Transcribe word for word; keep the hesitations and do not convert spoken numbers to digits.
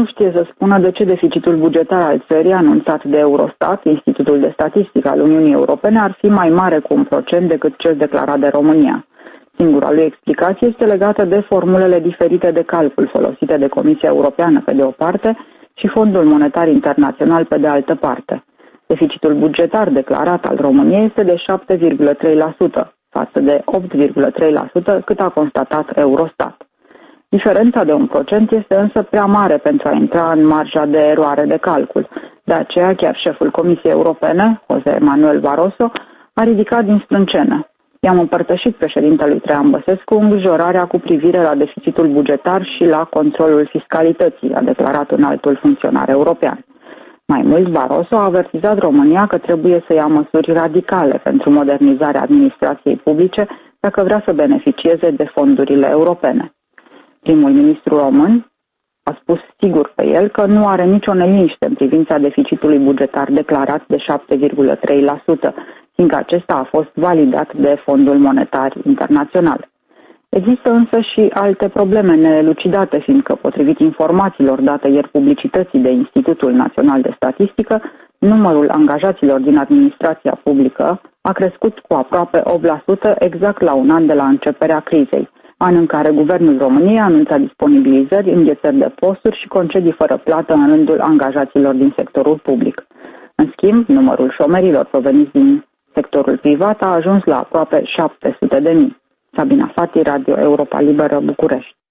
nu știe să spună de ce deficitul bugetar al țării, anunțat de Eurostat, Institutul de Statistică al Uniunii Europene, ar fi mai mare cu un procent decât cel declarat de România. Singura lui explicație este legată de formulele diferite de calcul folosite de Comisia Europeană pe de o parte și Fondul Monetar Internațional pe de altă parte. Deficitul bugetar declarat al României este de șapte virgulă trei la sută, față de opt virgulă trei la sută cât a constatat Eurostat. Diferența de un procent este însă prea mare pentru a intra în marja de eroare de calcul. De aceea, chiar șeful Comisiei Europene, José Manuel Barroso, a ridicat din sprâncenă. I-am împărtășit președintelui Traian Băsescu îngrijorarea cu privire la deficitul bugetar și la controlul fiscalității, a declarat un altul funcționar european. Mai mult, Barroso a avertizat România că trebuie să ia măsuri radicale pentru modernizarea administrației publice dacă vrea să beneficieze de fondurile europene. Primul ministru român a spus sigur pe el că nu are nicio neliniște în privința deficitului bugetar declarat de șapte virgulă trei la sută, fiindcă acesta a fost validat de Fondul Monetar Internațional. Există însă și alte probleme neelucidate, fiindcă, potrivit informațiilor date ieri publicității de Institutul Național de Statistică, numărul angajaților din administrația publică a crescut cu aproape opt la sută exact la un an de la începerea crizei, an în care Guvernul României anunța disponibilizări, înghețări de posturi și concedii fără plată în rândul angajaților din sectorul public. În schimb, numărul șomerilor proveniți din sectorul privat a ajuns la aproape șapte sute de mii. Sabina Fati, Radio Europa Liberă, București.